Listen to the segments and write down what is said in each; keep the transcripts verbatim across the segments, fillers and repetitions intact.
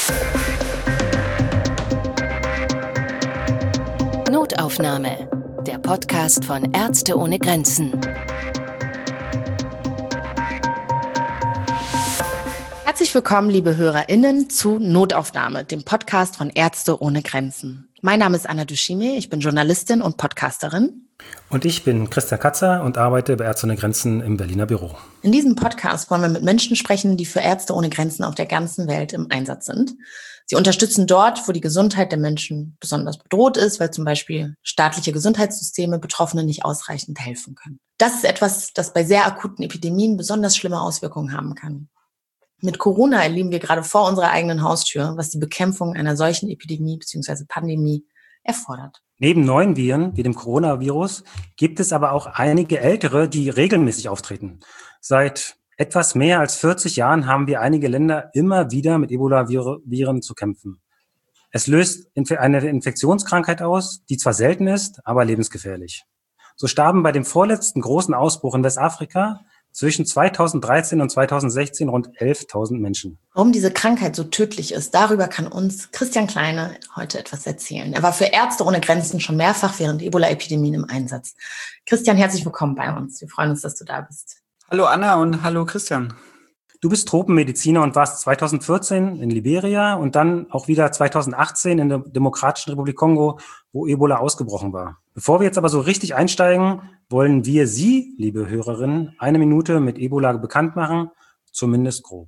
Notaufnahme, der Podcast von Ärzte ohne Grenzen. Herzlich willkommen, liebe HörerInnen, zu Notaufnahme, dem Podcast von Ärzte ohne Grenzen. Mein Name ist Anna Dushime, ich bin Journalistin und Podcasterin. Und ich bin Christian Katzer und arbeite bei Ärzte ohne Grenzen im Berliner Büro. In diesem Podcast wollen wir mit Menschen sprechen, die für Ärzte ohne Grenzen auf der ganzen Welt im Einsatz sind. Sie unterstützen dort, wo die Gesundheit der Menschen besonders bedroht ist, weil zum Beispiel staatliche Gesundheitssysteme Betroffenen nicht ausreichend helfen können. Das ist etwas, das bei sehr akuten Epidemien besonders schlimme Auswirkungen haben kann. Mit Corona erleben wir gerade vor unserer eigenen Haustür, was die Bekämpfung einer solchen Epidemie bzw. Pandemie erfordert. Neben neuen Viren wie dem Coronavirus gibt es aber auch einige ältere, die regelmäßig auftreten. Seit etwas mehr als vierzig Jahren haben wir einige Länder immer wieder mit Ebola-Viren zu kämpfen. Es löst eine Infektionskrankheit aus, die zwar selten ist, aber lebensgefährlich. So starben bei dem vorletzten großen Ausbruch in Westafrika zwischen zweitausenddreizehn und zweitausendsechzehn rund elftausend Menschen. Warum diese Krankheit so tödlich ist, darüber kann uns Christian Kleine heute etwas erzählen. Er war für Ärzte ohne Grenzen schon mehrfach während Ebola-Epidemien im Einsatz. Christian, herzlich willkommen bei uns. Wir freuen uns, dass du da bist. Hallo Anna und hallo Christian. Du bist Tropenmediziner und warst zweitausendvierzehn in Liberia und dann auch wieder zweitausendachtzehn in der Demokratischen Republik Kongo, wo Ebola ausgebrochen war. Bevor wir jetzt aber so richtig einsteigen, wollen wir Sie, liebe Hörerinnen, eine Minute mit Ebola bekannt machen, zumindest grob.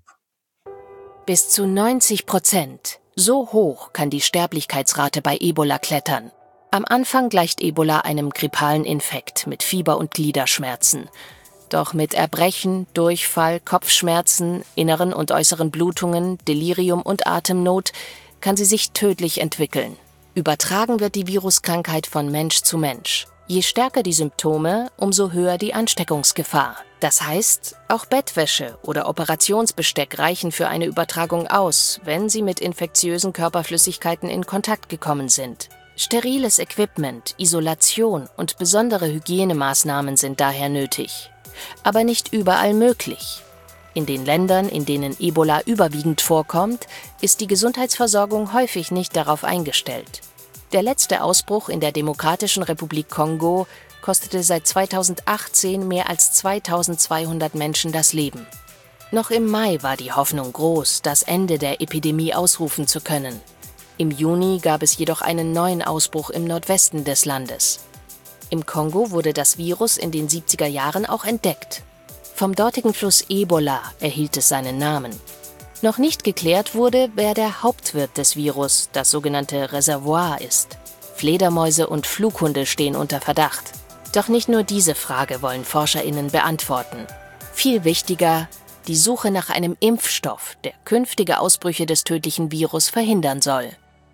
Bis zu neunzig Prozent. So hoch kann die Sterblichkeitsrate bei Ebola klettern. Am Anfang gleicht Ebola einem grippalen Infekt mit Fieber und Gliederschmerzen. Doch mit Erbrechen, Durchfall, Kopfschmerzen, inneren und äußeren Blutungen, Delirium und Atemnot kann sie sich tödlich entwickeln. Übertragen wird die Viruskrankheit von Mensch zu Mensch. Je stärker die Symptome, umso höher die Ansteckungsgefahr. Das heißt, auch Bettwäsche oder Operationsbesteck reichen für eine Übertragung aus, wenn sie mit infektiösen Körperflüssigkeiten in Kontakt gekommen sind. Steriles Equipment, Isolation und besondere Hygienemaßnahmen sind daher nötig. Aber nicht überall möglich. In den Ländern, in denen Ebola überwiegend vorkommt, ist die Gesundheitsversorgung häufig nicht darauf eingestellt. Der letzte Ausbruch in der Demokratischen Republik Kongo kostete seit zweitausendachtzehn mehr als zweitausendzweihundert Menschen das Leben. Noch im Mai war die Hoffnung groß, das Ende der Epidemie ausrufen zu können. Im Juni gab es jedoch einen neuen Ausbruch im Nordwesten des Landes. Im Kongo wurde das Virus in den siebziger Jahren auch entdeckt. Vom dortigen Fluss Ebola erhielt es seinen Namen. Noch nicht geklärt wurde, wer der Hauptwirt des Virus, das sogenannte Reservoir, ist. Fledermäuse und Flughunde stehen unter Verdacht. Doch nicht nur diese Frage wollen ForscherInnen beantworten. Viel wichtiger, die Suche nach einem Impfstoff, der künftige Ausbrüche des tödlichen Virus verhindern soll.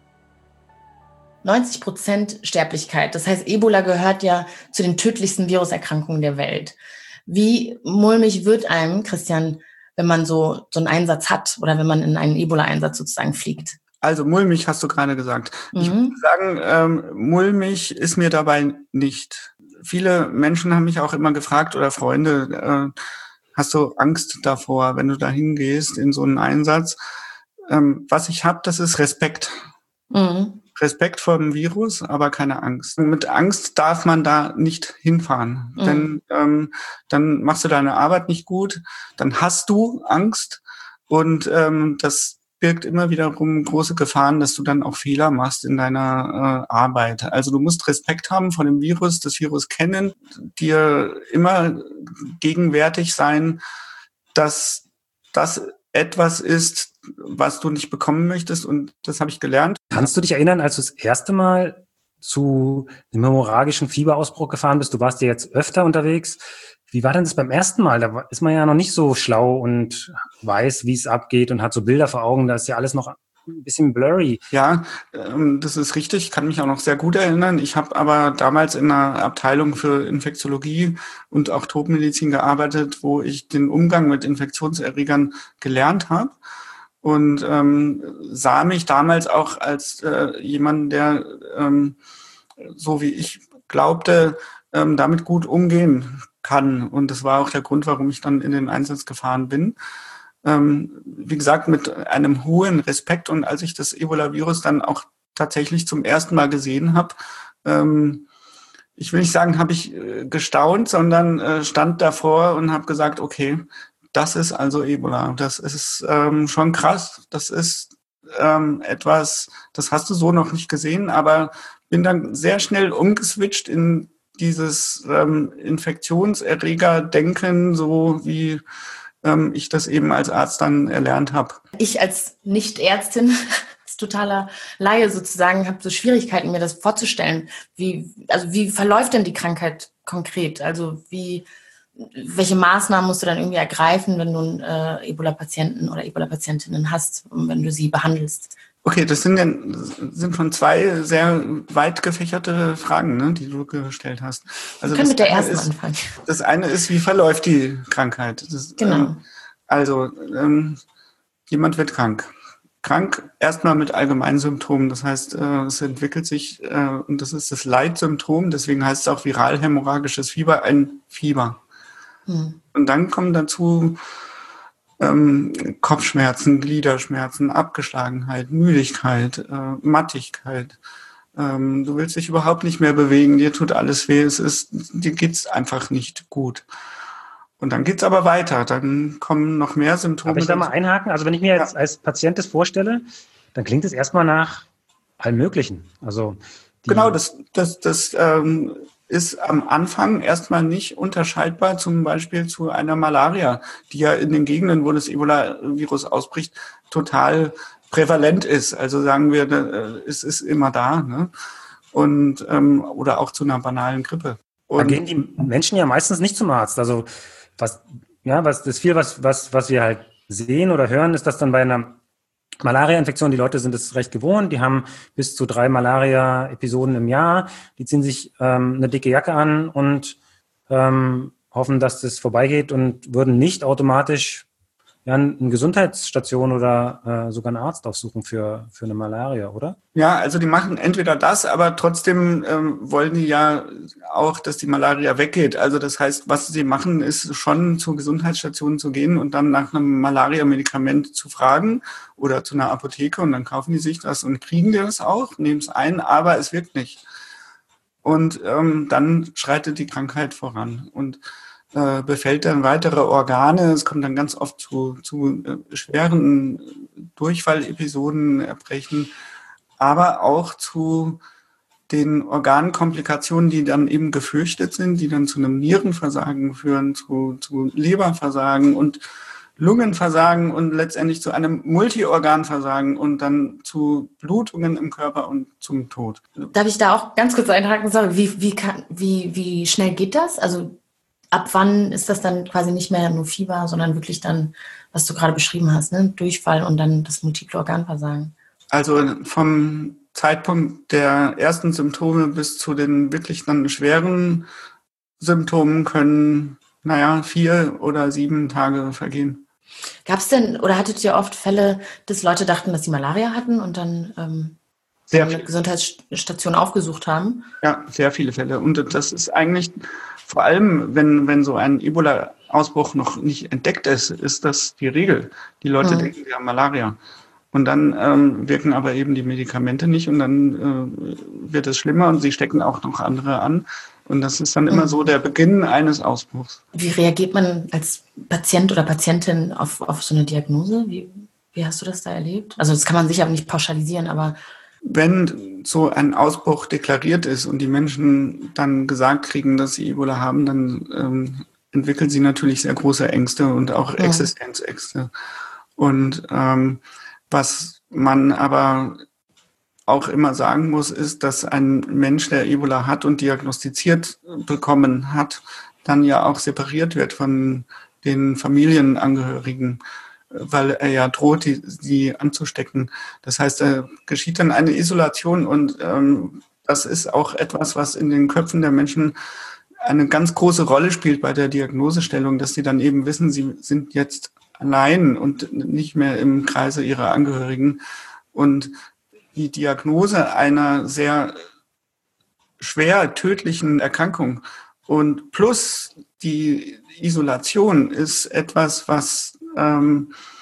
neunzig Prozent Sterblichkeit. Das heißt, Ebola gehört ja zu den tödlichsten Viruserkrankungen der Welt. Wie mulmig wird einem, Christian, wenn man so, so einen Einsatz hat oder wenn man in einen Ebola-Einsatz sozusagen fliegt? Also mulmig hast du gerade gesagt. Mhm. Ich würde sagen, ähm, mulmig ist mir dabei nicht. Viele Menschen haben mich auch immer gefragt oder Freunde, äh, hast du Angst davor, wenn du da hingehst in so einen Einsatz? Ähm, was ich habe, das ist Respekt. Mhm. Respekt vor dem Virus, aber keine Angst. Mit Angst darf man da nicht hinfahren, mhm. denn ähm, dann machst du deine Arbeit nicht gut, dann hast du Angst und ähm, das birgt immer wiederum große Gefahren, dass du dann auch Fehler machst in deiner äh, Arbeit. Also du musst Respekt haben vor dem Virus, das Virus kennen, dir immer gegenwärtig sein, dass das etwas ist, was du nicht bekommen möchtest, und das habe ich gelernt. Kannst du dich erinnern, als du das erste Mal zu einem hämorrhagischen Fieberausbruch gefahren bist? Du warst ja jetzt öfter unterwegs. Wie war denn das beim ersten Mal? Da ist man ja noch nicht so schlau und weiß, wie es abgeht und hat so Bilder vor Augen. Da ist ja alles noch ein bisschen blurry. Ja, ähm, das ist richtig. Ich kann mich auch noch sehr gut erinnern. Ich habe aber damals in einer Abteilung für Infektiologie und auch Tropenmedizin gearbeitet, wo ich den Umgang mit Infektionserregern gelernt habe. Und ähm, sah mich damals auch als äh, jemand, der, ähm, so wie ich glaubte, ähm, damit gut umgehen kann. Und das war auch der Grund, warum ich dann in den Einsatz gefahren bin. ähm, wie gesagt, mit einem hohen Respekt. Und als ich das Ebola-Virus dann auch tatsächlich zum ersten Mal gesehen habe, ähm, ich will nicht sagen, habe ich äh, gestaunt, sondern äh, stand davor und habe gesagt, okay, das ist also Ebola. Das ist ähm, schon krass. Das ist ähm, etwas, das hast du so noch nicht gesehen, aber bin dann sehr schnell umgeswitcht in dieses ähm, Infektionserreger-Denken, so wie ähm, ich das eben als Arzt dann erlernt habe. Ich als Nicht-Ärztin, als totaler Laie sozusagen, habe so Schwierigkeiten, mir das vorzustellen. Wie, also wie verläuft denn die Krankheit konkret? Also wie, welche Maßnahmen musst du dann irgendwie ergreifen, wenn du einen äh, Ebola-Patienten oder Ebola-Patientinnen hast, wenn du sie behandelst? Okay, das sind dann sind schon zwei sehr weit gefächerte Fragen, ne, die du gestellt hast. Also wir können mit der ersten ist, anfangen. Das eine ist, wie verläuft die Krankheit? Das, genau. Ähm, also ähm, jemand wird krank. Krank erstmal mit allgemeinen Symptomen. Das heißt, äh, es entwickelt sich, äh, und das ist das Leitsymptom, deswegen heißt es auch viral-hämorrhagisches Fieber, ein Fieber. Hm. Und dann kommen dazu Ähm, Kopfschmerzen, Gliederschmerzen, Abgeschlagenheit, Müdigkeit, äh, Mattigkeit. Ähm, du willst dich überhaupt nicht mehr bewegen, dir tut alles weh, es ist, dir geht's einfach nicht gut. Und dann geht's aber weiter, dann kommen noch mehr Symptome. Darf ich da mal einhaken? Also wenn ich mir jetzt ja. als Patient das vorstelle, dann klingt es erstmal nach allem Möglichen. Also genau, das, das, das ähm, ist am Anfang erstmal nicht unterscheidbar, zum Beispiel zu einer Malaria, die ja in den Gegenden, wo das Ebola-Virus ausbricht, total prävalent ist. Also sagen wir, es ist immer da, ne? Und ähm, oder auch zu einer banalen Grippe. Und da gehen die Menschen ja meistens nicht zum Arzt. Also was, ja, was das viel, was was was wir halt sehen oder hören, ist, dass dann bei einer Malaria-Infektion, die Leute sind es recht gewohnt, die haben bis zu drei Malaria-Episoden im Jahr, die ziehen sich ähm, eine dicke Jacke an und ähm, hoffen, dass das vorbeigeht und würden nicht automatisch ja, eine Gesundheitsstation oder äh, sogar einen Arzt aufsuchen für, für eine Malaria, oder? Ja, also die machen entweder das, aber trotzdem ähm, wollen die ja auch, dass die Malaria weggeht. Also das heißt, was sie machen, ist schon zur Gesundheitsstation zu gehen und dann nach einem Malaria-Medikament zu fragen oder zu einer Apotheke und dann kaufen die sich das und kriegen die das auch, nehmen es ein, aber es wirkt nicht. Und ähm, dann schreitet die Krankheit voran und äh, befällt dann weitere Organe. Es kommt dann ganz oft zu, zu äh, schweren Durchfallepisoden, Erbrechen, aber auch zu den Organkomplikationen, die dann eben gefürchtet sind, die dann zu einem Nierenversagen führen, zu, zu Leberversagen und Lungenversagen und letztendlich zu einem Multiorganversagen und dann zu Blutungen im Körper und zum Tod. Darf ich da auch ganz kurz einhaken? Sorry, wie, wie, kann, wie, wie schnell geht das? Also ab wann ist das dann quasi nicht mehr nur Fieber, sondern wirklich dann, was du gerade beschrieben hast, ne? Durchfall und dann das multiple Organversagen? Also vom Zeitpunkt der ersten Symptome bis zu den wirklich dann schweren Symptomen können, naja, vier oder sieben Tage vergehen. Gab es denn, oder hattet ihr oft Fälle, dass Leute dachten, dass sie Malaria hatten und dann ähm, sehr eine Gesundheitsstation aufgesucht haben? Ja, sehr viele Fälle. Und das ist eigentlich vor allem, wenn, wenn so ein Ebola-Ausbruch noch nicht entdeckt ist, ist das die Regel. Die Leute hm. denken, sie haben Malaria. Und dann ähm, wirken aber eben die Medikamente nicht und dann äh, wird es schlimmer und sie stecken auch noch andere an. Und das ist dann immer mhm. so der Beginn eines Ausbruchs. Wie reagiert man als Patient oder Patientin auf, auf so eine Diagnose? Wie, wie hast du das da erlebt? Also das kann man sicher nicht pauschalisieren, aber... Wenn so ein Ausbruch deklariert ist und die Menschen dann gesagt kriegen, dass sie Ebola haben, dann ähm, entwickeln sie natürlich sehr große Ängste und auch ja. Existenzängste. Und ähm, was man aber auch immer sagen muss, ist, dass ein Mensch, der Ebola hat und diagnostiziert bekommen hat, dann ja auch separiert wird von den Familienangehörigen, weil er ja droht, die, die anzustecken. Das heißt, da geschieht dann eine Isolation und ähm, das ist auch etwas, was in den Köpfen der Menschen eine ganz große Rolle spielt bei der Diagnosestellung, dass sie dann eben wissen, sie sind jetzt allein und nicht mehr im Kreise ihrer Angehörigen. Und die Diagnose einer sehr schwer tödlichen Erkrankung und plus die Isolation ist etwas, was ähm,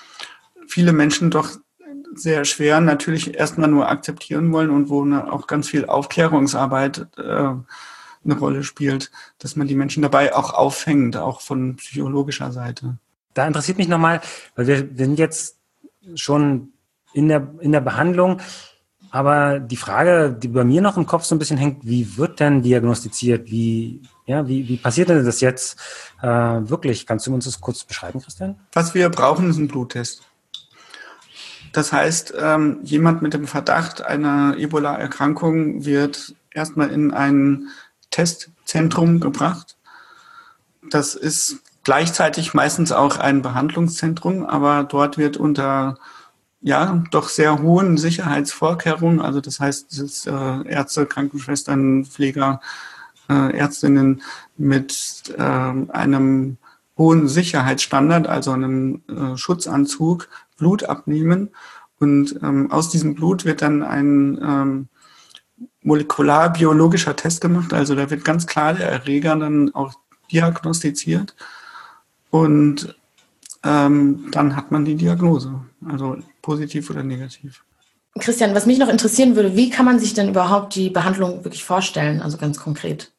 viele Menschen doch sehr schwer natürlich erstmal nur akzeptieren wollen und wo ne, auch ganz viel Aufklärungsarbeit äh, eine Rolle spielt, dass man die Menschen dabei auch auffängt, auch von psychologischer Seite. Da interessiert mich nochmal, weil wir, wir sind jetzt schon in der, in der Behandlung, aber die Frage, die bei mir noch im Kopf so ein bisschen hängt, wie wird denn diagnostiziert? Wie, ja, wie, wie passiert denn das jetzt äh, wirklich? Kannst du uns das kurz beschreiben, Christian? Was wir brauchen, ist ein Bluttest. Das heißt, ähm, jemand mit dem Verdacht einer Ebola-Erkrankung wird erstmal in ein Testzentrum gebracht. Das ist gleichzeitig meistens auch ein Behandlungszentrum, aber dort wird unter ja doch sehr hohen Sicherheitsvorkehrungen, also das heißt, es ist, äh, Ärzte, Krankenschwestern, Pfleger, äh, Ärztinnen mit äh, einem hohen Sicherheitsstandard, also einem äh, Schutzanzug, Blut abnehmen. Und ähm, aus diesem Blut wird dann ein ähm, molekularbiologischer Test gemacht. Also da wird ganz klar der Erreger dann auch diagnostiziert. Und ähm, dann hat man die Diagnose, also positiv oder negativ. Christian, was mich noch interessieren würde, wie kann man sich denn überhaupt die Behandlung wirklich vorstellen, also ganz konkret?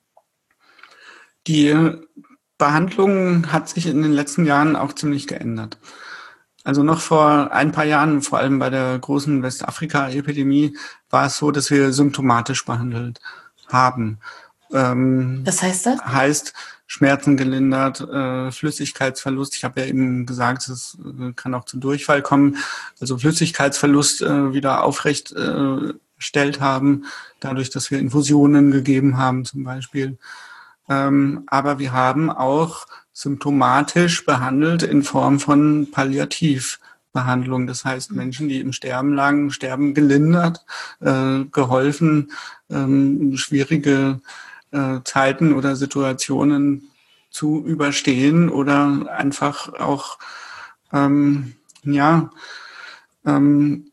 Die Behandlung hat sich in den letzten Jahren auch ziemlich geändert. Also noch vor ein paar Jahren, vor allem bei der großen Westafrika-Epidemie, war es so, dass wir symptomatisch behandelt haben. Ähm, Was heißt das? Heißt Schmerzen gelindert, äh, Flüssigkeitsverlust. Ich habe ja eben gesagt, es äh, kann auch zu Durchfall kommen. Also Flüssigkeitsverlust äh, wieder aufrecht äh, gestellt haben, dadurch, dass wir Infusionen gegeben haben zum Beispiel. Ähm, aber wir haben auch symptomatisch behandelt in Form von Palliativbehandlung. Das heißt, Menschen, die im Sterben lagen, Sterben gelindert, äh, geholfen, ähm, schwierige äh, Zeiten oder Situationen zu überstehen oder einfach auch ähm, ja ähm,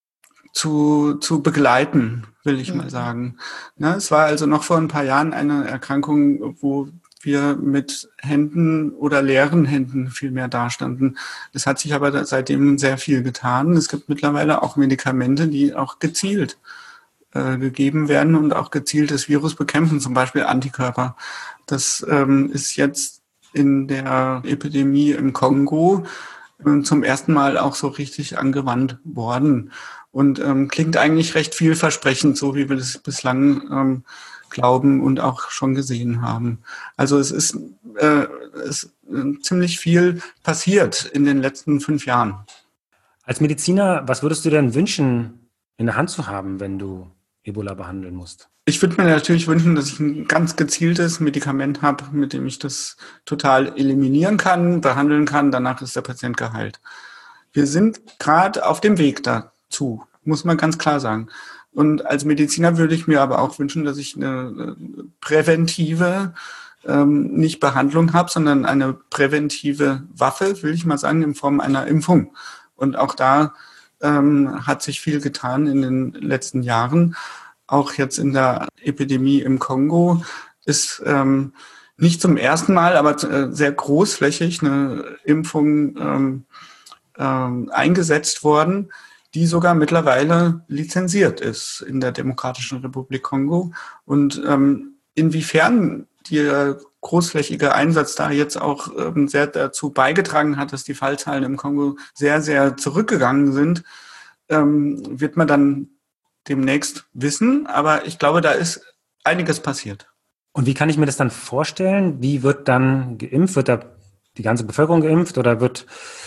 zu, zu begleiten, will ich mal sagen. Ja, es war also noch vor ein paar Jahren eine Erkrankung, wo wir mit Händen oder leeren Händen viel mehr dastanden. Es hat sich aber seitdem sehr viel getan. Es gibt mittlerweile auch Medikamente, die auch gezielt äh, gegeben werden und auch gezielt das Virus bekämpfen, zum Beispiel Antikörper. Das ähm, ist jetzt in der Epidemie im Kongo äh, zum ersten Mal auch so richtig angewandt worden. Und ähm, klingt eigentlich recht vielversprechend, so wie wir das bislang ähm, glauben und auch schon gesehen haben. Also es ist, äh, es ist äh, ziemlich viel passiert in den letzten fünf Jahren. Als Mediziner, was würdest du denn wünschen, in der Hand zu haben, wenn du Ebola behandeln musst? Ich würde mir natürlich wünschen, dass ich ein ganz gezieltes Medikament habe, mit dem ich das total eliminieren kann, behandeln kann. Danach ist der Patient geheilt. Wir sind gerade auf dem Weg dazu, muss man ganz klar sagen. Und als Mediziner würde ich mir aber auch wünschen, dass ich eine präventive, ähm, nicht Behandlung habe, sondern eine präventive Waffe, will ich mal sagen, in Form einer Impfung. Und auch da ähm, hat sich viel getan in den letzten Jahren. Auch jetzt in der Epidemie im Kongo ist ähm, nicht zum ersten Mal, aber äh, sehr großflächig eine Impfung ähm, ähm, eingesetzt worden, die sogar mittlerweile lizenziert ist in der Demokratischen Republik Kongo. Und ähm, inwiefern der großflächige Einsatz da jetzt auch ähm, sehr dazu beigetragen hat, dass die Fallzahlen im Kongo sehr, sehr zurückgegangen sind, ähm, wird man dann demnächst wissen. Aber ich glaube, da ist einiges passiert. Und wie kann ich mir das dann vorstellen? Wie wird dann geimpft? Wird da die ganze Bevölkerung geimpft oder wird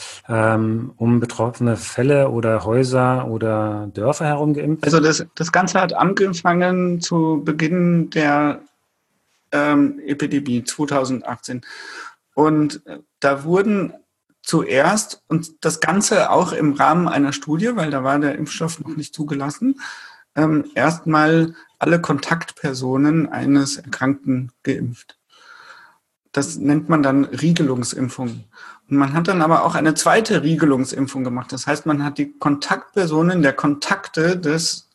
ähm, um betroffene Fälle oder Häuser oder Dörfer herum geimpft? Also das, das Ganze hat angefangen zu Beginn der ähm, Epidemie zweitausendachtzehn. Und da wurden zuerst, und das Ganze auch im Rahmen einer Studie, weil da war der Impfstoff noch nicht zugelassen, ähm, erstmal alle Kontaktpersonen eines Erkrankten geimpft. Das nennt man dann Riegelungsimpfung. Und man hat dann aber auch eine zweite Riegelungsimpfung gemacht. Das heißt, man hat die Kontaktpersonen der Kontakte des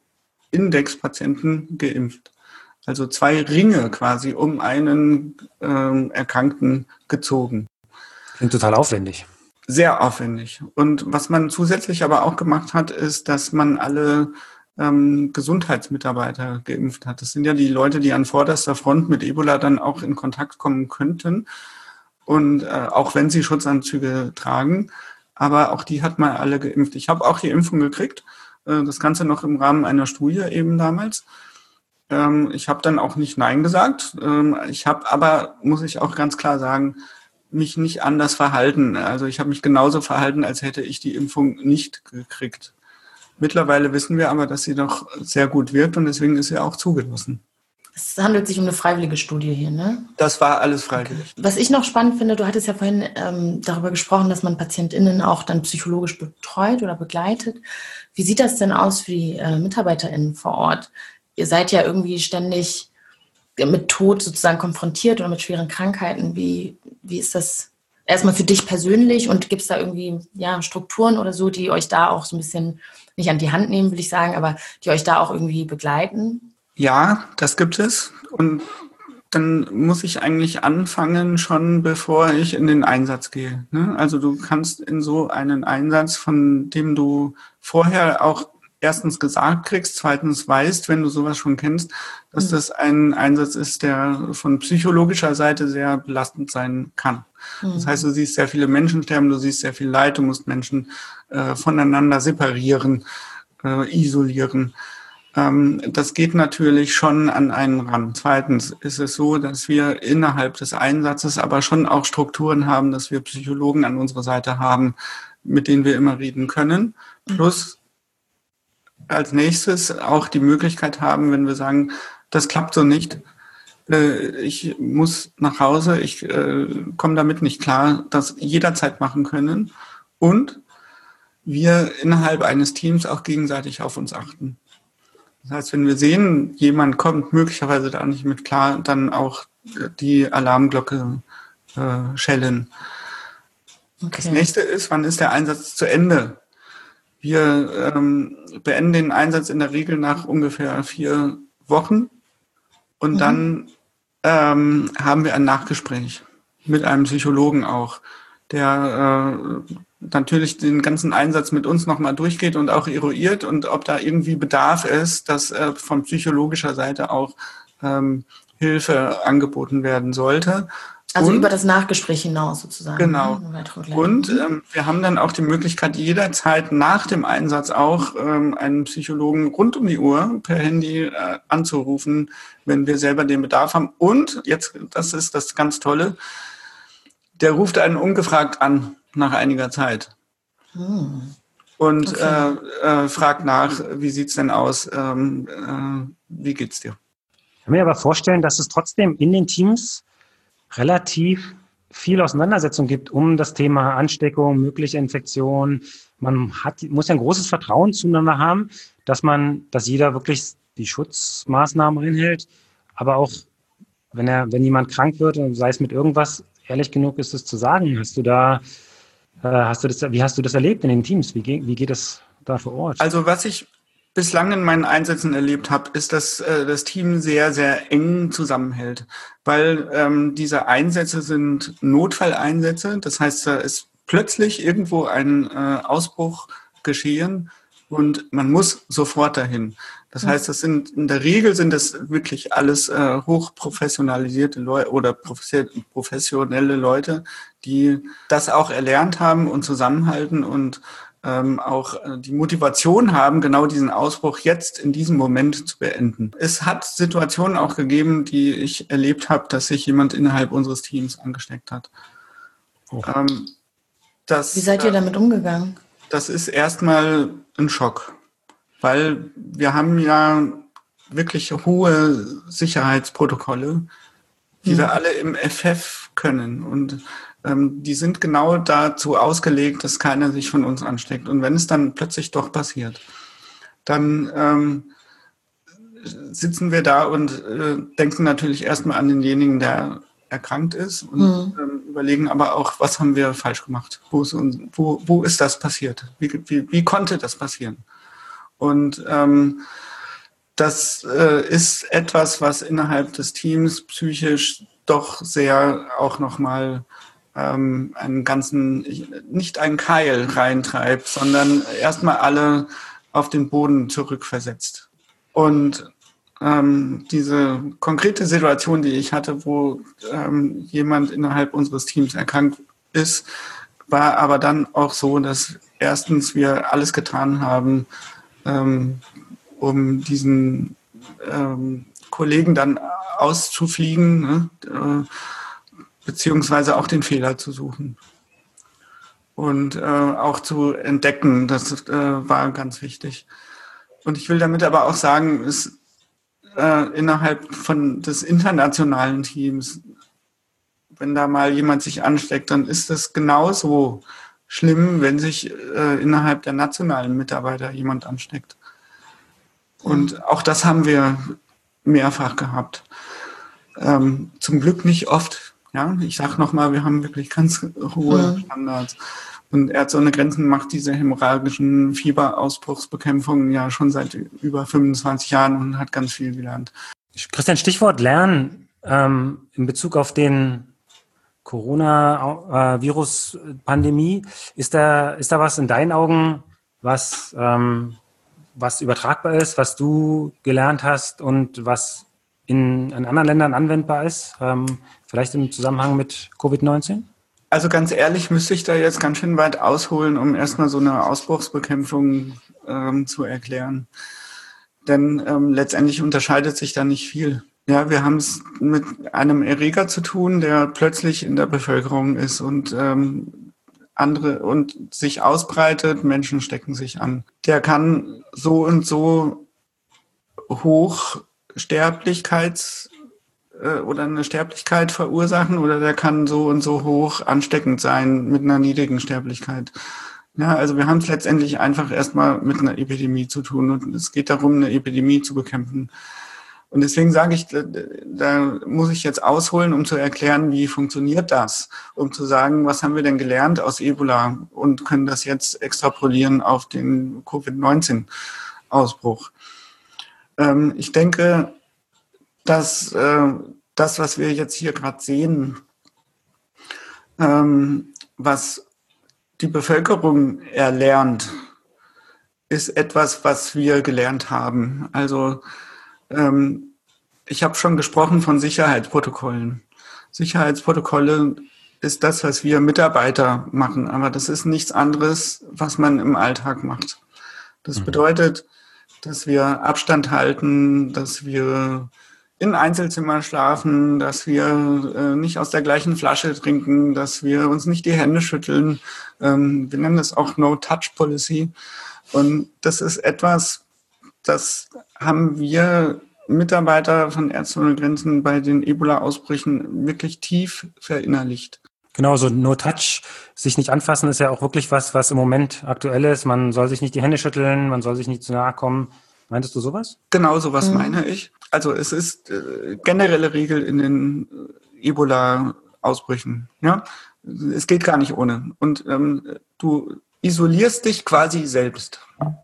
Indexpatienten geimpft. Also zwei Ringe quasi um einen ähm, Erkrankten gezogen. Klingt total aufwendig. Sehr aufwendig. Und was man zusätzlich aber auch gemacht hat, ist, dass man alle ähm, Gesundheitsmitarbeiter geimpft hat. Das sind ja die Leute, die an vorderster Front mit Ebola dann auch in Kontakt kommen könnten. Und äh, auch wenn sie Schutzanzüge tragen, aber auch die hat man alle geimpft. Ich habe auch die Impfung gekriegt, äh, das Ganze noch im Rahmen einer Studie eben damals. Ähm, ich habe dann auch nicht Nein gesagt. Ähm, ich habe aber, muss ich auch ganz klar sagen, mich nicht anders verhalten. Also ich habe mich genauso verhalten, als hätte ich die Impfung nicht gekriegt. Mittlerweile wissen wir aber, dass sie doch sehr gut wirkt und deswegen ist sie auch zugelassen. Es handelt sich um eine freiwillige Studie hier, ne? Das war alles freiwillig. Okay. Was ich noch spannend finde, du hattest ja vorhin ähm, darüber gesprochen, dass man PatientInnen auch dann psychologisch betreut oder begleitet. Wie sieht das denn aus für die äh, MitarbeiterInnen vor Ort? Ihr seid ja irgendwie ständig mit Tod sozusagen konfrontiert oder mit schweren Krankheiten. Wie, wie ist das erstmal für dich persönlich und gibt es da irgendwie ja, Strukturen oder so, die euch da auch so ein bisschen nicht an die Hand nehmen, will ich sagen, aber die euch da auch irgendwie begleiten? Ja, das gibt es. Und dann muss ich eigentlich anfangen, schon bevor ich in den Einsatz gehe. Ne? Also du kannst in so einen Einsatz, von dem du vorher auch erstens gesagt kriegst, zweitens weißt, wenn du sowas schon kennst, dass das ein Einsatz ist, der von psychologischer Seite sehr belastend sein kann. Mhm. Das heißt, du siehst sehr viele Menschen sterben, du siehst sehr viel Leid, du musst Menschen äh, voneinander separieren, äh, isolieren. Ähm, das geht natürlich schon an einen ran. Zweitens ist es so, dass wir innerhalb des Einsatzes aber schon auch Strukturen haben, dass wir Psychologen an unserer Seite haben, mit denen wir immer reden können. Plus als nächstes auch die Möglichkeit haben, wenn wir sagen, das klappt so nicht, äh, ich muss nach Hause, ich äh, komme damit nicht klar, das jederzeit machen können und wir innerhalb eines Teams auch gegenseitig auf uns achten. Das heißt, wenn wir sehen, jemand kommt möglicherweise da nicht mit klar, dann auch die Alarmglocke äh, schellen. Okay. Das nächste ist, wann ist der Einsatz zu Ende? Wir ähm, beenden den Einsatz in der Regel nach ungefähr vier Wochen und mhm. dann ähm, haben wir ein Nachgespräch mit einem Psychologen auch, der äh, natürlich den ganzen Einsatz mit uns nochmal durchgeht und auch eruiert und ob da irgendwie Bedarf ist, dass äh, von psychologischer Seite auch ähm, Hilfe angeboten werden sollte. Also und, über das Nachgespräch hinaus sozusagen. Genau. Und ähm, wir haben dann auch die Möglichkeit, jederzeit nach dem Einsatz auch ähm, einen Psychologen rund um die Uhr per Handy äh, anzurufen, wenn wir selber den Bedarf haben. Und jetzt, das ist das ganz Tolle, der ruft einen ungefragt an nach einiger Zeit. Hm. Und okay. äh, äh, fragt nach, wie sieht's denn aus, ähm, äh, wie geht's dir? Ich kann mir aber vorstellen, dass es trotzdem in den Teams relativ viel Auseinandersetzung gibt um das Thema Ansteckung, mögliche Infektion. Man hat, muss ja ein großes Vertrauen zueinander haben, dass man, dass jeder wirklich die Schutzmaßnahmen einhält. Aber auch, wenn er, wenn jemand krank wird, sei es mit irgendwas, ehrlich genug ist es zu sagen. Hast du da, äh, hast du das, wie hast du das erlebt in den Teams? Wie geht, wie geht es da vor Ort? Also was ich bislang in meinen Einsätzen erlebt habe, ist, dass äh, das Team sehr, sehr eng zusammenhält, weil ähm, diese Einsätze sind Notfalleinsätze. Das heißt, da ist plötzlich irgendwo ein äh, Ausbruch geschehen und man muss sofort dahin. Das heißt, das sind in der Regel sind das wirklich alles äh, hochprofessionalisierte Leute oder professionelle Leute, die das auch erlernt haben und zusammenhalten und ähm, auch die Motivation haben, genau diesen Ausbruch jetzt in diesem Moment zu beenden. Es hat Situationen auch gegeben, die ich erlebt habe, dass sich jemand innerhalb unseres Teams angesteckt hat. Oh. Ähm, das, Wie seid ihr damit umgegangen? Das ist erstmal ein Schock, weil wir haben ja wirklich hohe Sicherheitsprotokolle, die hm. wir alle im F F können und die sind genau dazu ausgelegt, dass keiner sich von uns ansteckt. Und wenn es dann plötzlich doch passiert, dann ähm, sitzen wir da und äh, denken natürlich erstmal an denjenigen, der erkrankt ist und mhm. ähm, überlegen aber auch, was haben wir falsch gemacht? Wo ist, wo, wo ist das passiert? Wie, wie, wie konnte das passieren? Und ähm, das äh, ist etwas, was innerhalb des Teams psychisch doch sehr auch nochmal ähm, einen ganzen, nicht einen Keil reintreibt, sondern erstmal alle auf den Boden zurückversetzt. Und ähm, diese konkrete Situation, die ich hatte, wo ähm, jemand innerhalb unseres Teams erkrankt ist, war aber dann auch so, dass erstens wir alles getan haben, ähm, um diesen ähm, Kollegen dann auszufliegen, ne, äh, beziehungsweise auch den Fehler zu suchen und äh, auch zu entdecken. Das äh, war ganz wichtig. Und ich will damit aber auch sagen, es äh, innerhalb von des internationalen Teams, wenn da mal jemand sich ansteckt, dann ist das genauso schlimm, wenn sich äh, innerhalb der nationalen Mitarbeiter jemand ansteckt. Und auch das haben wir mehrfach gehabt. Ähm, zum Glück nicht oft. Ja, ich sage nochmal, wir haben wirklich ganz hohe Standards. Und Ärzte ohne Grenzen macht diese hämorrhagischen Fieberausbruchsbekämpfung ja schon seit über fünfundzwanzig Jahren und hat ganz viel gelernt. Christian, Stichwort Lernen ähm, in Bezug auf den Corona-Virus-Pandemie. Ist da, ist da was in deinen Augen, was, ähm, was übertragbar ist, was du gelernt hast und was in, in anderen Ländern anwendbar ist? Ähm, vielleicht im Zusammenhang mit Covid neunzehn? Also ganz ehrlich müsste ich da jetzt ganz schön weit ausholen, um erstmal so eine Ausbruchsbekämpfung ähm, zu erklären. Denn ähm, letztendlich unterscheidet sich da nicht viel. Ja, wir haben es mit einem Erreger zu tun, der plötzlich in der Bevölkerung ist und ähm, andere und sich ausbreitet, Menschen stecken sich an. Der kann so und so hoch Sterblichkeits äh, oder eine Sterblichkeit verursachen oder der kann so und so hoch ansteckend sein mit einer niedrigen Sterblichkeit. Ja, also wir haben es letztendlich einfach erstmal mit einer Epidemie zu tun und es geht darum, eine Epidemie zu bekämpfen. Und deswegen sage ich, da, da muss ich jetzt ausholen, um zu erklären, wie funktioniert das, um zu sagen, was haben wir denn gelernt aus Ebola und können das jetzt extrapolieren auf den Covid neunzehn Ausbruch. Ähm, ich denke, dass äh, das, was wir jetzt hier gerade sehen, ähm, was die Bevölkerung erlernt, ist etwas, was wir gelernt haben. Also ähm, ich habe schon gesprochen von Sicherheitsprotokollen. Sicherheitsprotokolle ist das, was wir Mitarbeiter machen, aber das ist nichts anderes, was man im Alltag macht. Das bedeutet, dass wir Abstand halten, dass wir in Einzelzimmer schlafen, dass wir äh, nicht aus der gleichen Flasche trinken, dass wir uns nicht die Hände schütteln. Ähm, wir nennen das auch No-Touch-Policy. Und das ist etwas, das haben wir Mitarbeiter von Ärzte ohne Grenzen bei den Ebola-Ausbrüchen wirklich tief verinnerlicht. Genau, so No-Touch, sich nicht anfassen, ist ja auch wirklich was, was im Moment aktuell ist. Man soll sich nicht die Hände schütteln, man soll sich nicht zu nahe kommen. Meintest du sowas? Genau, sowas Mhm. meine ich. Also es ist äh, generelle Regel in den äh, Ebola-Ausbrüchen. Ja, es geht gar nicht ohne. Und ähm, du isolierst dich quasi selbst.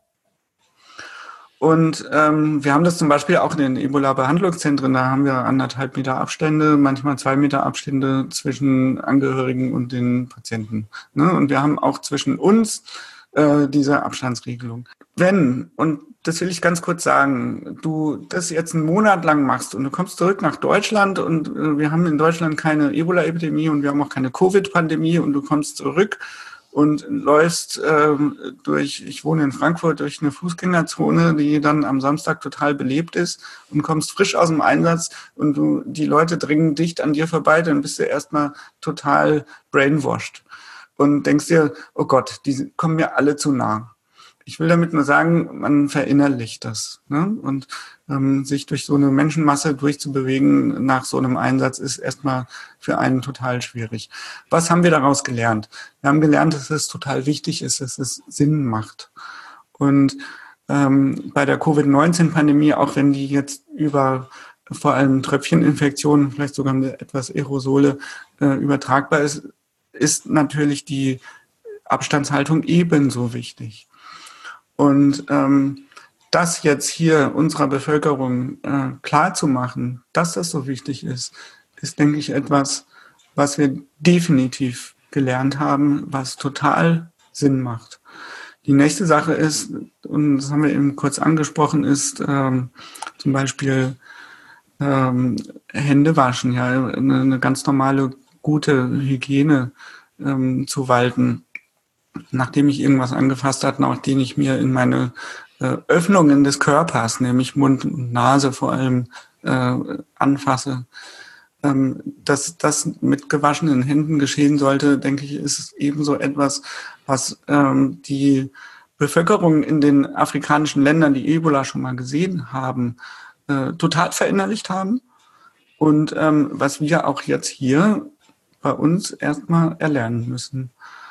Und ähm, wir haben das zum Beispiel auch in den Ebola-Behandlungszentren. Da haben wir anderthalb Meter Abstände, manchmal zwei Meter Abstände zwischen Angehörigen und den Patienten. Ne? Und wir haben auch zwischen uns äh, diese Abstandsregelung. Wenn, und das will ich ganz kurz sagen, du das jetzt einen Monat lang machst und du kommst zurück nach Deutschland und äh, wir haben in Deutschland keine Ebola-Epidemie und wir haben auch keine Covid-Pandemie und du kommst zurück und läufst ähm, durch, ich wohne in Frankfurt, durch eine Fußgängerzone, die dann am Samstag total belebt ist und kommst frisch aus dem Einsatz und du die Leute dringen dicht an dir vorbei, dann bist du erstmal total brainwashed und denkst dir, oh Gott, die kommen mir alle zu nah. Ich will damit nur sagen, man verinnerlicht das. Ne? Und ähm, sich durch so eine Menschenmasse durchzubewegen nach so einem Einsatz ist erstmal für einen total schwierig. Was haben wir daraus gelernt? Wir haben gelernt, dass es total wichtig ist, dass es Sinn macht. Und ähm, bei der Covid neunzehn Pandemie, auch wenn die jetzt über vor allem Tröpfcheninfektionen, vielleicht sogar mit etwas Aerosole äh, übertragbar ist, ist natürlich die Abstandshaltung ebenso wichtig. Und ähm, das jetzt hier unserer Bevölkerung äh, klar zu machen, dass das so wichtig ist, ist, denke ich, etwas, was wir definitiv gelernt haben, was total Sinn macht. Die nächste Sache ist, und das haben wir eben kurz angesprochen, ist ähm, zum Beispiel ähm, Hände waschen, ja, eine, eine ganz normale, gute Hygiene ähm, zu walten, nachdem ich irgendwas angefasst habe, nachdem ich mir in meine äh, Öffnungen des Körpers, nämlich Mund und Nase vor allem, äh, anfasse. Ähm, dass das mit gewaschenen Händen geschehen sollte, denke ich, ist ebenso etwas, was ähm, die Bevölkerung in den afrikanischen Ländern, die Ebola schon mal gesehen haben, äh, total verinnerlicht haben und ähm, was wir auch jetzt hier bei uns erstmal erlernen müssen.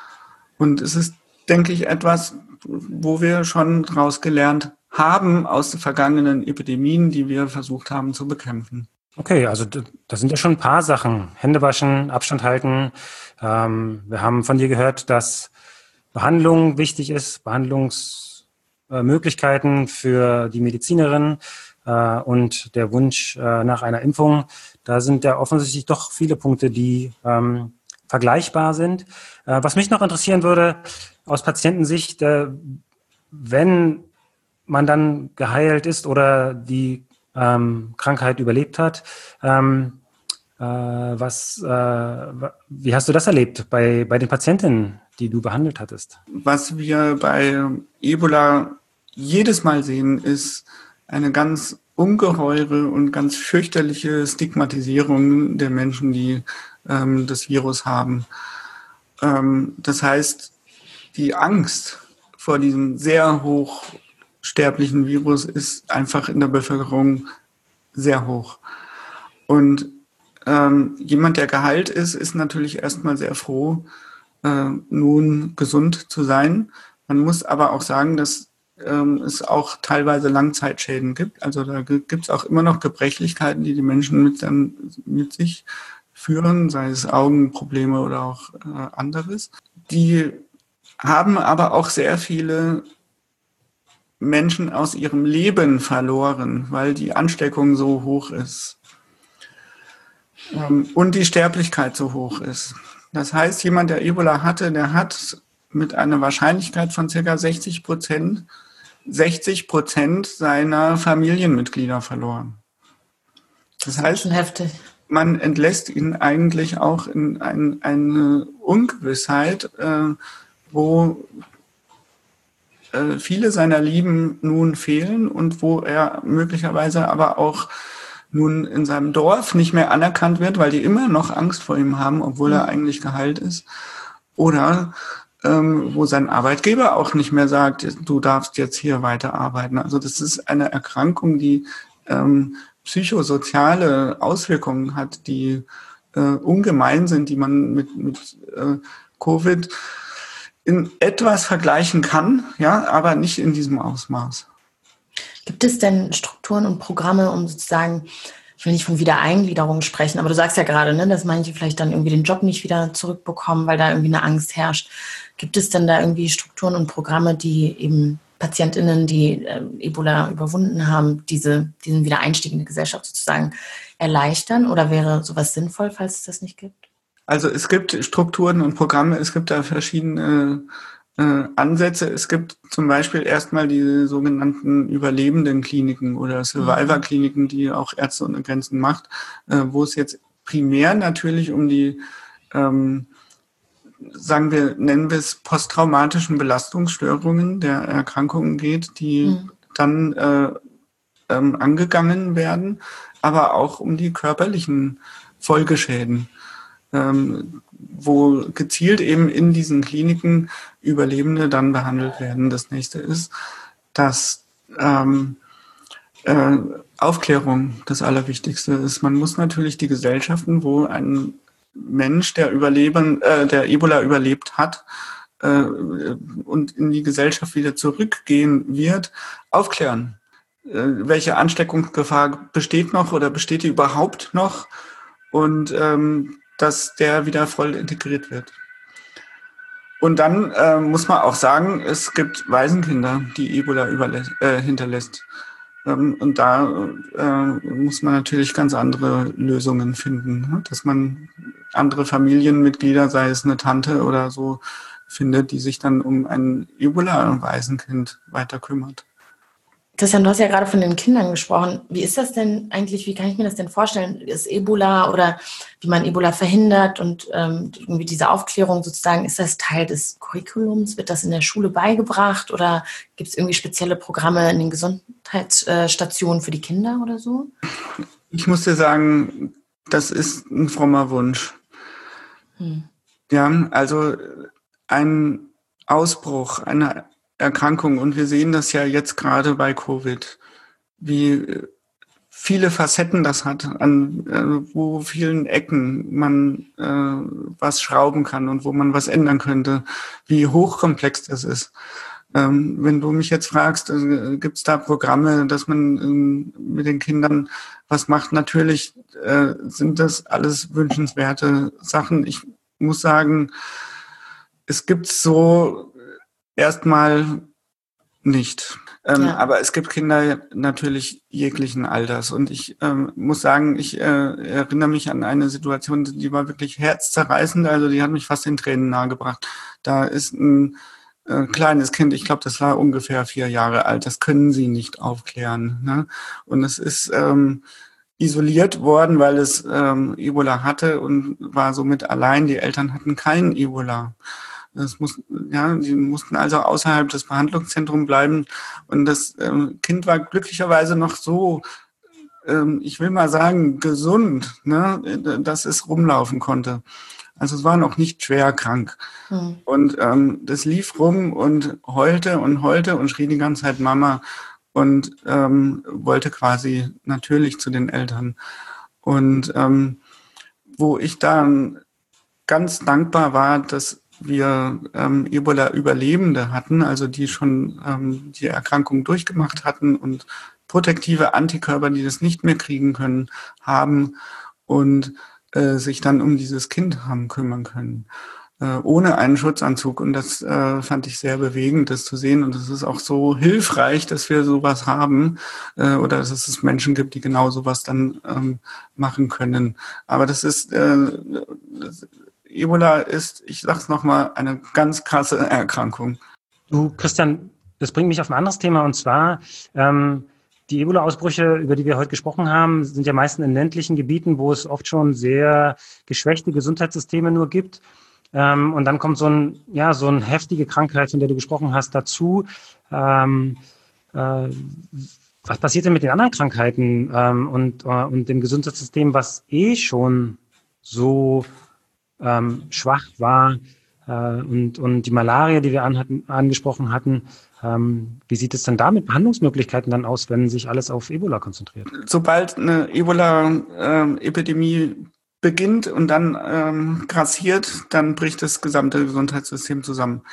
Und es ist, denke ich, etwas, wo wir schon daraus gelernt haben aus den vergangenen Epidemien, die wir versucht haben zu bekämpfen. Okay, also das sind ja schon ein paar Sachen. Hände waschen, Abstand halten. Ähm, wir haben von dir gehört, dass Behandlung wichtig ist, Behandlungsmöglichkeiten für die Medizinerin äh, und der Wunsch äh, nach einer Impfung. Da sind ja offensichtlich doch viele Punkte, die ähm, vergleichbar sind. Äh, was mich noch interessieren würde, aus Patientensicht, äh, wenn man dann geheilt ist oder die ähm, Krankheit überlebt hat, ähm, äh, was, äh, wie hast du das erlebt bei, bei den Patientinnen, die du behandelt hattest? Was wir bei Ebola jedes Mal sehen, ist eine ganz ungeheure und ganz fürchterliche Stigmatisierung der Menschen, die ähm, das Virus haben. Ähm, das heißt, die Angst vor diesem sehr hochsterblichen Virus ist einfach in der Bevölkerung sehr hoch. Und ähm, jemand, der geheilt ist, ist natürlich erstmal sehr froh, äh, nun gesund zu sein. Man muss aber auch sagen, dass ähm, es auch teilweise Langzeitschäden gibt. Also da gibt es auch immer noch Gebrechlichkeiten, die die Menschen mit, dann, mit sich führen, sei es Augenprobleme oder auch äh, anderes. Die haben aber auch sehr viele Menschen aus ihrem Leben verloren, weil die Ansteckung so hoch ist ähm, und die Sterblichkeit so hoch ist. Das heißt, jemand, der Ebola hatte, der hat mit einer Wahrscheinlichkeit von ca. sechzig Prozent sechzig Prozent seiner Familienmitglieder verloren. Das heißt, schon heftig. Man entlässt ihn eigentlich auch in ein, eine Ungewissheit, äh, wo äh, viele seiner Lieben nun fehlen und wo er möglicherweise aber auch nun in seinem Dorf nicht mehr anerkannt wird, weil die immer noch Angst vor ihm haben, obwohl mhm. er eigentlich geheilt ist. Oder ähm, wo sein Arbeitgeber auch nicht mehr sagt, du darfst jetzt hier weiterarbeiten. Also das ist eine Erkrankung, die ähm, psychosoziale Auswirkungen hat, die äh, ungemein sind, die man mit, mit äh, Covid in etwas vergleichen kann, ja, aber nicht in diesem Ausmaß. Gibt es denn Strukturen und Programme, um sozusagen, ich will nicht von Wiedereingliederung sprechen, aber du sagst ja gerade, ne, dass manche vielleicht dann irgendwie den Job nicht wieder zurückbekommen, weil da irgendwie eine Angst herrscht. Gibt es denn da irgendwie Strukturen und Programme, die eben PatientInnen, die äh, Ebola überwunden haben, diese, diesen Wiedereinstieg in die Gesellschaft sozusagen erleichtern? Oder wäre sowas sinnvoll, falls es das nicht gibt? Also es gibt Strukturen und Programme, es gibt da verschiedene äh, Ansätze. Es gibt zum Beispiel erstmal die sogenannten Überlebenden-Kliniken oder Survivor-Kliniken, die auch Ärzte ohne Grenzen macht, äh, wo es jetzt primär natürlich um die ähm, sagen wir, nennen wir es posttraumatischen Belastungsstörungen der Erkrankungen geht, die mhm. dann äh, ähm, angegangen werden, aber auch um die körperlichen Folgeschäden, ähm, wo gezielt eben in diesen Kliniken Überlebende dann behandelt werden. Das nächste ist, dass ähm, äh, Aufklärung das Allerwichtigste ist. Man muss natürlich die Gesellschaften, wo ein Mensch, der überleben, äh, der Ebola überlebt hat äh, und in die Gesellschaft wieder zurückgehen wird, aufklären. Äh, welche Ansteckungsgefahr besteht noch oder besteht die überhaupt noch? Und ähm, dass der wieder voll integriert wird. Und dann äh, muss man auch sagen, es gibt Waisenkinder, die Ebola überlä- äh, hinterlässt. Ähm, und da äh, muss man natürlich ganz andere Lösungen finden, ne? Dass man andere Familienmitglieder, sei es eine Tante oder so, findet, die sich dann um ein Ebola-Waisenkind weiter kümmert. Christian, du hast ja gerade von den Kindern gesprochen. Wie ist das denn eigentlich, wie kann ich mir das denn vorstellen? Ist Ebola oder wie man Ebola verhindert und ähm, irgendwie diese Aufklärung sozusagen, ist das Teil des Curriculums? Wird das in der Schule beigebracht oder gibt es irgendwie spezielle Programme in den Gesundheitsstationen für die Kinder oder so? Ich muss dir sagen, das ist ein frommer Wunsch. Hm. Ja, also ein Ausbruch, eine Erkrankung, und wir sehen das ja jetzt gerade bei Covid, wie viele Facetten das hat, an äh, wo vielen Ecken man äh, was schrauben kann und wo man was ändern könnte, wie hochkomplex das ist. Ähm, wenn du mich jetzt fragst, äh, gibt es da Programme, dass man äh, mit den Kindern was macht? Natürlich äh, sind das alles wünschenswerte Sachen. Ich muss sagen, es gibt so erstmal nicht. Ähm, ja. Aber es gibt Kinder natürlich jeglichen Alters. Und ich ähm, muss sagen, ich äh, erinnere mich an eine Situation, die war wirklich herzzerreißend. Also die hat mich fast in Tränen nahegebracht. Da ist ein äh, kleines Kind, ich glaube, das war ungefähr vier Jahre alt. Das können sie nicht aufklären. Ne? Und es ist ähm, isoliert worden, weil es ähm, Ebola hatte und war somit allein. Die Eltern hatten keinen Ebola. Das muss, ja, die mussten also außerhalb des Behandlungszentrums bleiben. Und das ähm, Kind war glücklicherweise noch so, ähm, ich will mal sagen, gesund, ne, dass es rumlaufen konnte. Also es war noch nicht schwer krank. Mhm. Und ähm, das lief rum und heulte und heulte und schrie die ganze Zeit Mama und ähm, wollte quasi natürlich zu den Eltern. Und ähm, wo ich dann ganz dankbar war, dass wir ähm, Ebola-Überlebende hatten, also die schon ähm, die Erkrankung durchgemacht hatten und protektive Antikörper, die das nicht mehr kriegen können, haben und äh, sich dann um dieses Kind haben kümmern können, äh, ohne einen Schutzanzug. Und das äh, fand ich sehr bewegend, das zu sehen. Und es ist auch so hilfreich, dass wir sowas haben äh, oder dass es Menschen gibt, die genau sowas dann ähm, machen können. Aber das ist äh, das, Ebola ist, ich sag's nochmal, eine ganz krasse Erkrankung. Du, Christian, das bringt mich auf ein anderes Thema, und zwar ähm, die Ebola-Ausbrüche, über die wir heute gesprochen haben, sind ja meistens in ländlichen Gebieten, wo es oft schon sehr geschwächte Gesundheitssysteme nur gibt. Ähm, und dann kommt so ein, ja, so eine heftige Krankheit, von der du gesprochen hast, dazu. Ähm, äh, was passiert denn mit den anderen Krankheiten ähm, und, äh, und dem Gesundheitssystem, was eh schon so Ähm, schwach war äh, und, und die Malaria, die wir an, hatten, angesprochen hatten. Ähm, wie sieht es denn da mit Behandlungsmöglichkeiten dann aus, wenn sich alles auf Ebola konzentriert? Sobald eine Ebola-Epidemie äh, beginnt und dann ähm, grassiert, dann bricht das gesamte Gesundheitssystem zusammen.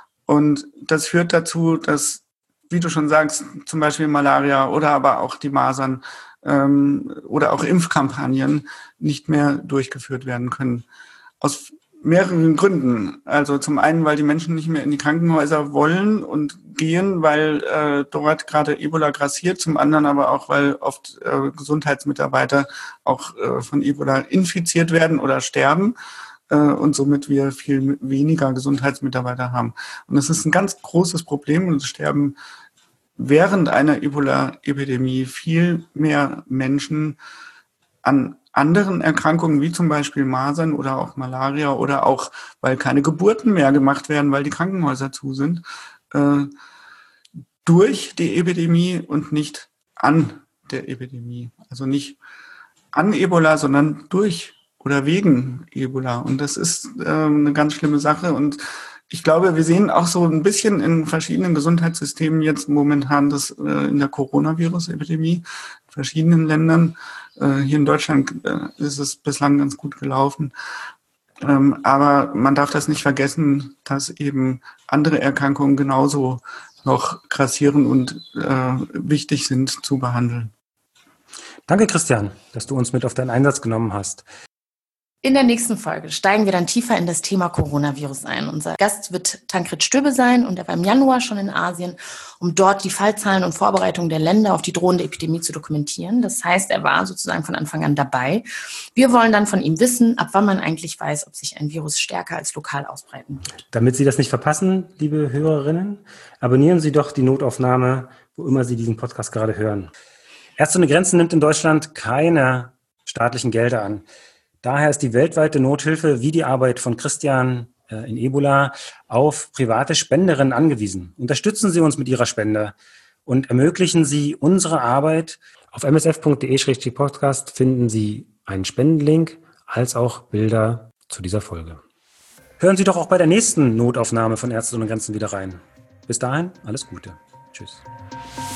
Und das führt dazu, dass, wie du schon sagst, zum Beispiel Malaria oder aber auch die Masern ähm, oder auch Impfkampagnen nicht mehr durchgeführt werden können. Aus mehreren Gründen. Also zum einen, weil die Menschen nicht mehr in die Krankenhäuser wollen und gehen, weil äh, dort gerade Ebola grassiert. Zum anderen aber auch, weil oft äh, Gesundheitsmitarbeiter auch äh, von Ebola infiziert werden oder sterben äh, und somit wir viel weniger Gesundheitsmitarbeiter haben. Und das ist ein ganz großes Problem, und es sterben während einer Ebola-Epidemie viel mehr Menschen an anderen Erkrankungen, wie zum Beispiel Masern oder auch Malaria oder auch, weil keine Geburten mehr gemacht werden, weil die Krankenhäuser zu sind, äh, durch die Epidemie und nicht an der Epidemie. Also nicht an Ebola, sondern durch oder wegen Ebola. Und das ist äh, eine ganz schlimme Sache. Und ich glaube, wir sehen auch so ein bisschen in verschiedenen Gesundheitssystemen jetzt momentan das äh, in der Coronavirus-Epidemie in verschiedenen Ländern. Äh, hier in Deutschland äh, ist es bislang ganz gut gelaufen. Ähm, aber man darf das nicht vergessen, dass eben andere Erkrankungen genauso noch grassieren und äh, wichtig sind zu behandeln. Danke, Christian, dass du uns mit auf deinen Einsatz genommen hast. In der nächsten Folge steigen wir dann tiefer in das Thema Coronavirus ein. Unser Gast wird Tankred Stöbe sein und er war im Januar schon in Asien, um dort die Fallzahlen und Vorbereitungen der Länder auf die drohende Epidemie zu dokumentieren. Das heißt, er war sozusagen von Anfang an dabei. Wir wollen dann von ihm wissen, ab wann man eigentlich weiß, ob sich ein Virus stärker als lokal ausbreiten wird. Damit Sie das nicht verpassen, liebe Hörerinnen, abonnieren Sie doch die Notaufnahme, wo immer Sie diesen Podcast gerade hören. Ärzte ohne Grenzen nimmt in Deutschland keine staatlichen Gelder an. Daher ist die weltweite Nothilfe wie die Arbeit von Christian äh, in Ebola auf private Spenderinnen angewiesen. Unterstützen Sie uns mit Ihrer Spende und ermöglichen Sie unsere Arbeit. Auf m s f punkt d e slash podcast finden Sie einen Spendenlink als auch Bilder zu dieser Folge. Hören Sie doch auch bei der nächsten Notaufnahme von Ärzte ohne Grenzen wieder rein. Bis dahin, alles Gute. Tschüss.